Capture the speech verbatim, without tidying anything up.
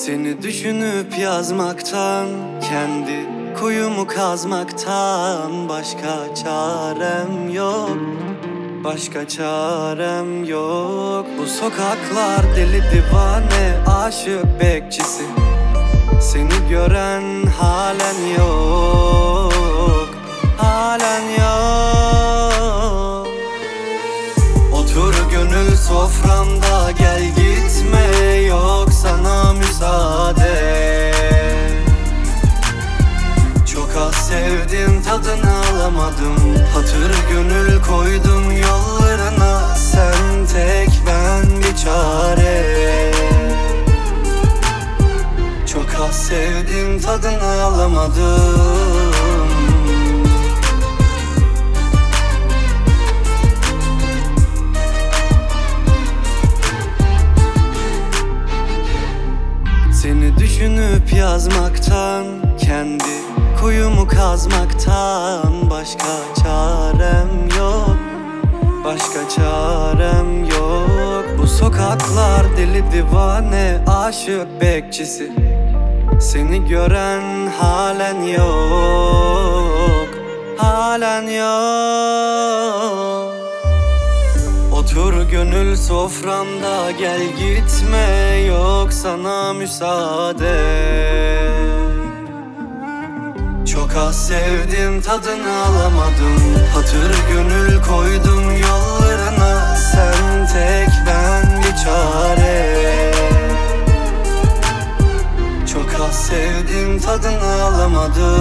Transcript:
Seni düşünüp yazmaktan, kendi kuyumu kazmaktan başka çarem yok, başka çarem yok. Bu sokaklar deli divane, aşık bekçisi. Seni gören halen yok, halen yok. Otur gönül soframda, gel gitme, yok sana müsaade. Çok az sevdim, tadını alamadım. Hatır gönül koydum yollarına, sen tek ben bir çare. Çok az sevdim, tadını alamadım. Seni düşünüp yazmaktan, kendi kuyumu kazmaktan başka çarem yok, başka çarem yok. Bu sokaklar deli divane, aşık bekçisi. Seni gören halen yok, halen yok. Otur gönül soframda, gel gitme, yok sana müsaade. Çok az sevdim, tadını alamadım. Hatır gönül koydum yollarına, sen tek ben bir çare. Çok az sevdim, tadını alamadım.